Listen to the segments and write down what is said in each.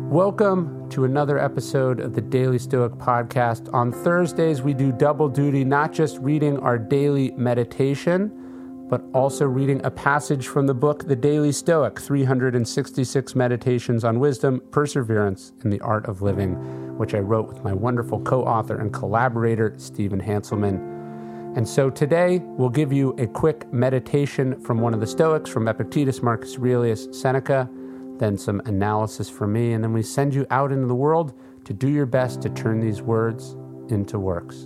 Welcome to another episode of the Daily Stoic Podcast. On Thursdays, we do double duty, not just reading our daily meditation, but also reading a passage from the book, The Daily Stoic, 366 Meditations on Wisdom, Perseverance, and the Art of Living, which I wrote with my wonderful co-author and collaborator, Stephen Hanselman. And so today, we'll give you a quick meditation from one of the Stoics, from Epictetus, Marcus Aurelius, Seneca, then some analysis from me, and then we send you out into the world to do your best to turn these words into works.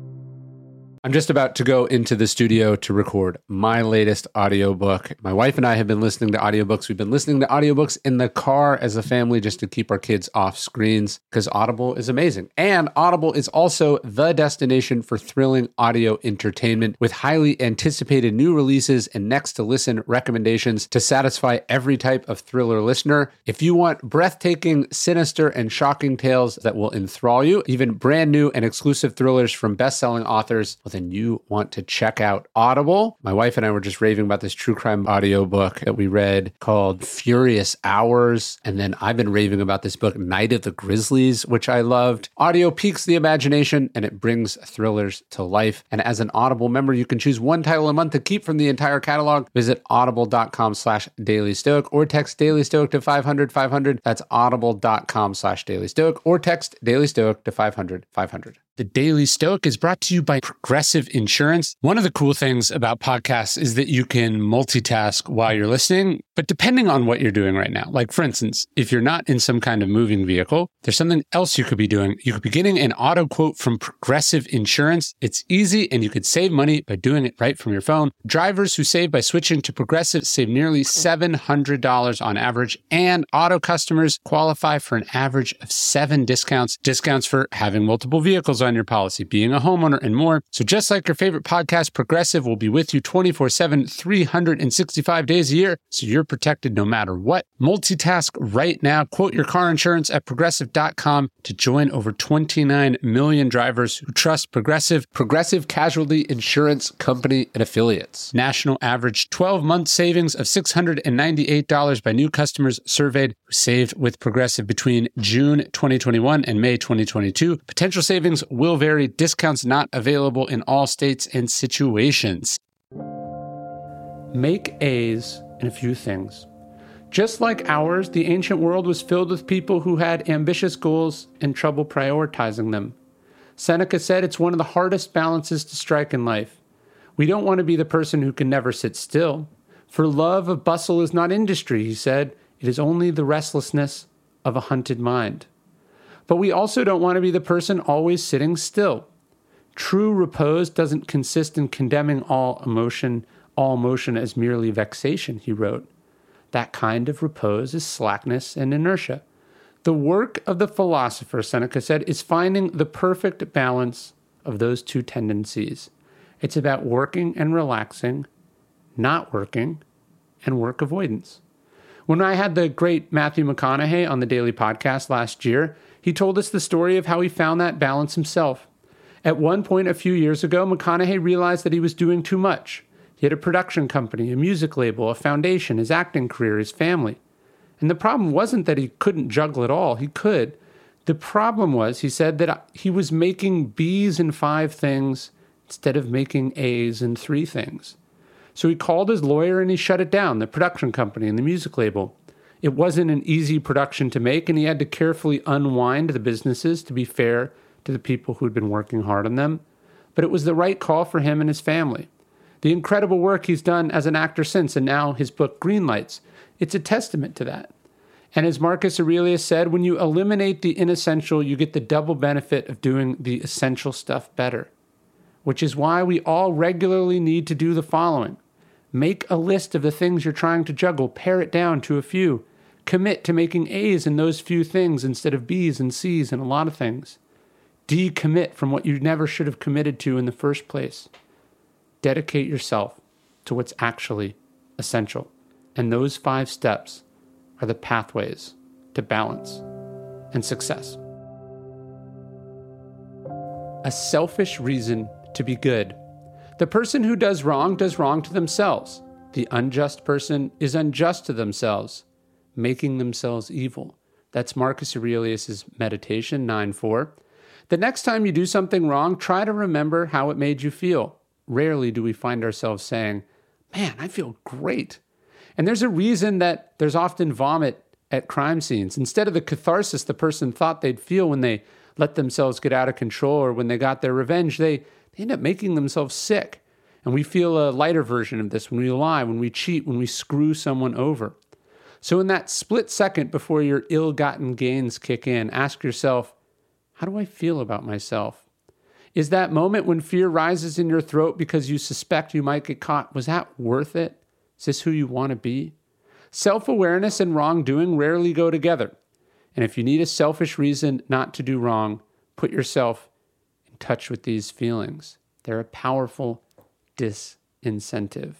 I'm just about to go into the studio to record my latest audiobook. My wife and I have been listening to audiobooks. We've been listening to audiobooks in the car as a family just to keep our kids off screens because Audible is amazing. And Audible is also the destination for thrilling audio entertainment with highly anticipated new releases and next to listen recommendations to satisfy every type of thriller listener. If you want breathtaking, sinister, and shocking tales that will enthrall you, even brand new and exclusive thrillers from best-selling authors, then you want to check out Audible. My wife and I were just raving about this true crime audiobook that we read called Furious Hours. And then I've been raving about this book, Night of the Grizzlies, which I loved. Audio piques the imagination and it brings thrillers to life. And as an Audible member, you can choose one title a month to keep from the entire catalog. Visit audible.com/dailystoic or text Daily Stoic to 500-500. That's audible.com/dailystoic or text Daily Stoic to 500-500. The Daily Stoic is brought to you by Progressive Insurance. One of the cool things about podcasts is that you can multitask while you're listening, but depending on what you're doing right now, like for instance, if you're not in some kind of moving vehicle, there's something else you could be doing. You could be getting an auto quote from Progressive Insurance. It's easy and you could save money by doing it right from your phone. Drivers who save by switching to Progressive save nearly $700 on average, and auto customers qualify for an average of 7 discounts for having multiple vehicles on your policy, being a homeowner, and more. So just like your favorite podcast, Progressive will be with you 24/7, 365 days a year, so you're protected no matter what. Multitask right now. Quote your car insurance at Progressive.com to join over 29 million drivers who trust Progressive. Progressive Casualty Insurance Company and Affiliates. National average 12-month savings of $698 by new customers surveyed who saved with Progressive between June 2021 and May 2022. Potential savings will vary. Discounts not available in all states and situations. Make A's in a few things. Just like ours, the ancient world was filled with people who had ambitious goals and trouble prioritizing them. Seneca said it's one of the hardest balances to strike in life. We don't want to be the person who can never sit still. For love of bustle is not industry, he said. It is only the restlessness of a hunted mind. But we also don't want to be the person always sitting still. True repose doesn't consist in condemning all motion as merely vexation, he wrote. That kind of repose is slackness and inertia. The work of the philosopher, Seneca said, is finding the perfect balance of those two tendencies. It's about working and relaxing, not working, and work avoidance. When I had the great Matthew McConaughey on the Daily Podcast last year, he told us the story of how he found that balance himself. At one point a few years ago, McConaughey realized that he was doing too much. He had a production company, a music label, a foundation, his acting career, his family. And the problem wasn't that he couldn't juggle it all. He could. The problem was, he said, that he was making B's in 5 things instead of making A's in 3 things. So he called his lawyer and he shut it down, the production company and the music label. It wasn't an easy production to make, and he had to carefully unwind the businesses to be fair to the people who'd been working hard on them. But it was the right call for him and his family. The incredible work he's done as an actor since, and now his book Greenlights, it's a testament to that. And as Marcus Aurelius said, when you eliminate the inessential, you get the double benefit of doing the essential stuff better. Which is why we all regularly need to do the following. Make a list of the things you're trying to juggle, pare it down to a few. Commit to making A's in those few things instead of B's and C's in a lot of things. Decommit from what you never should have committed to in the first place. Dedicate yourself to what's actually essential. And those 5 steps are the pathways to balance and success. A selfish reason to be good. The person who does wrong to themselves. The unjust person is unjust to themselves, making themselves evil. That's Marcus Aurelius' Meditation 9.4. The next time you do something wrong, try to remember how it made you feel. Rarely do we find ourselves saying, man, I feel great. And there's a reason that there's often vomit at crime scenes. Instead of the catharsis the person thought they'd feel when they let themselves get out of control or when they got their revenge, they end up making themselves sick. And we feel a lighter version of this when we lie, when we cheat, when we screw someone over. So in that split second before your ill-gotten gains kick in, ask yourself, how do I feel about myself? Is that moment when fear rises in your throat because you suspect you might get caught, was that worth it? Is this who you want to be? Self-awareness and wrongdoing rarely go together. And if you need a selfish reason not to do wrong, put yourself in touch with these feelings. They're a powerful disincentive.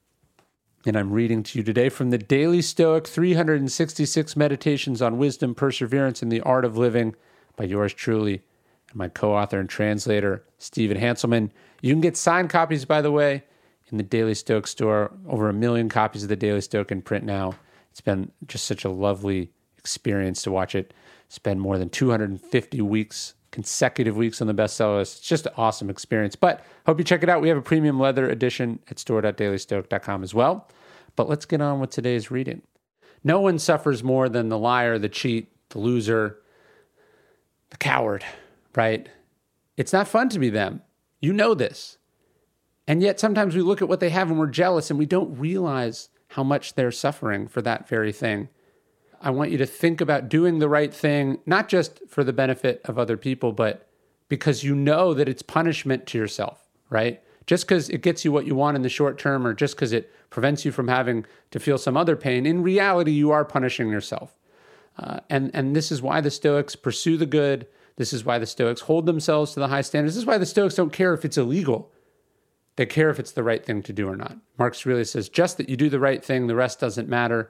And I'm reading to you today from the Daily Stoic, 366 Meditations on Wisdom, Perseverance, and the Art of Living by yours truly and my co-author and translator, Stephen Hanselman. You can get signed copies, by the way, in the Daily Stoic store. Over 1 million copies of the Daily Stoic in print now. It's been just such a lovely experience to watch it spend more than 250 consecutive weeks on the bestseller list. It's just an awesome experience. But hope you check it out. We have a premium leather edition at store.dailystoic.com as well. But let's get on with today's reading. No one suffers more than the liar, the cheat, the loser, the coward, right? It's not fun to be them. You know this. And yet sometimes we look at what they have and we're jealous and we don't realize how much they're suffering for that very thing. I want you to think about doing the right thing, not just for the benefit of other people, but because you know that it's punishment to yourself, right? Just because it gets you what you want in the short term or just because it prevents you from having to feel some other pain, in reality, you are punishing yourself. And this is why the Stoics pursue the good. This is why the Stoics hold themselves to the high standards. This is why the Stoics don't care if it's illegal. They care if it's the right thing to do or not. Marcus Aurelius says, just that you do the right thing, the rest doesn't matter.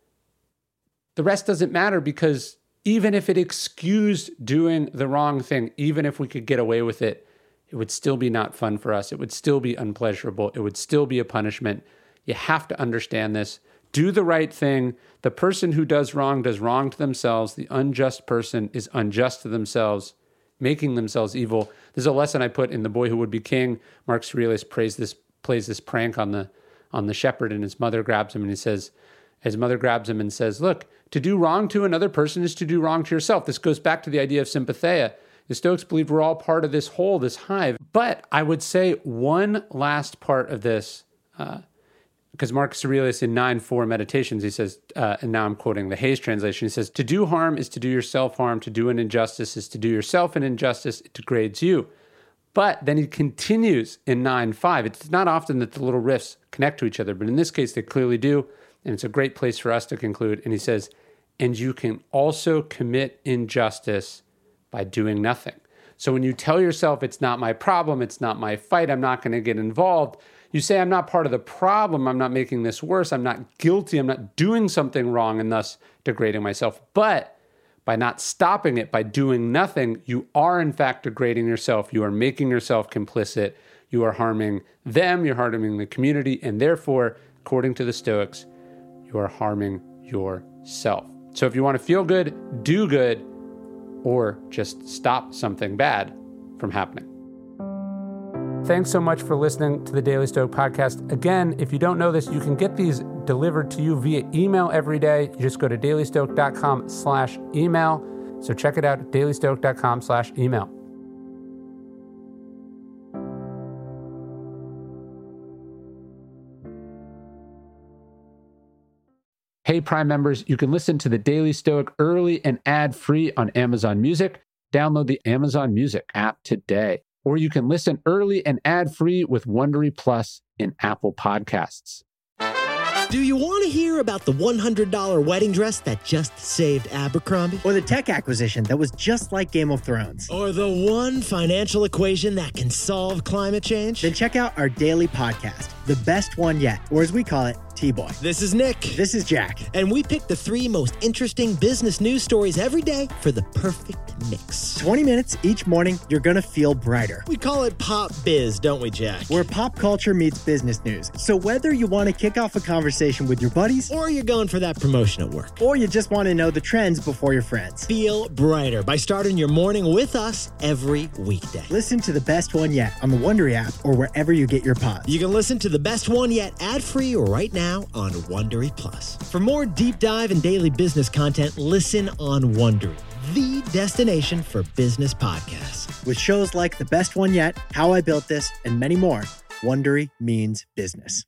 The rest doesn't matter because even if it excused doing the wrong thing, even if we could get away with it, it would still be not fun for us. It would still be unpleasurable. It would still be a punishment. You have to understand this. Do the right thing. The person who does wrong to themselves. The unjust person is unjust to themselves, making themselves evil. There's a lesson I put in The Boy Who Would Be King. Marcus Aurelius plays this prank on the shepherd, and his mother grabs him, and his mother grabs him and says, look, to do wrong to another person is to do wrong to yourself. This goes back to the idea of sympatheia. The Stoics believe we're all part of this whole, this hive. But I would say one last part of this, because Marcus Aurelius in 9.4 Meditations, he says, and now I'm quoting the Hayes translation, he says, to do harm is to do yourself harm. To do an injustice is to do yourself an injustice. It degrades you. But then he continues in 9.5. It's not often that the little riffs connect to each other, but in this case, they clearly do. And it's a great place for us to conclude. And he says, and you can also commit injustice by doing nothing. So when you tell yourself it's not my problem, it's not my fight, I'm not going to get involved, you say I'm not part of the problem, I'm not making this worse, I'm not guilty, I'm not doing something wrong and thus degrading myself. But by not stopping it, by doing nothing, you are in fact degrading yourself. You are making yourself complicit. You are harming them, you're harming the community, and therefore, according to the Stoics, you are harming yourself. So if you want to feel good, do good, or just stop something bad from happening. Thanks so much for listening to the Daily Stoic podcast. Again, if you don't know this, you can get these delivered to you via email every day. You just go to dailystoic.com/email. So check it out, dailystoic.com/email. Hey, Prime members, you can listen to the Daily Stoic early and ad-free on Amazon Music. Download the Amazon Music app today. Or you can listen early and ad-free with Wondery Plus in Apple Podcasts. Do you want to hear about the $100 wedding dress that just saved Abercrombie? Or the tech acquisition that was just like Game of Thrones? Or the one financial equation that can solve climate change? Then check out our daily podcast, The Best One Yet, or as we call it, T-Boy. This is Nick. This is Jack. And we pick the 3 most interesting business news stories every day for the perfect mix. 20 minutes each morning, you're going to feel brighter. We call it Pop Biz, don't we, Jack? Where pop culture meets business news. So whether you want to kick off a conversation with your buddies, or you're going for that promotion at work, or you just want to know the trends before your friends, feel brighter by starting your morning with us every weekday. Listen to The Best One Yet on the Wondery app or wherever you get your pods. You can listen to The Best One Yet ad-free right now on Wondery Plus. For more deep dive and daily business content, listen on Wondery, the destination for business podcasts. With shows like The Best One Yet, How I Built This, and many more, Wondery means business.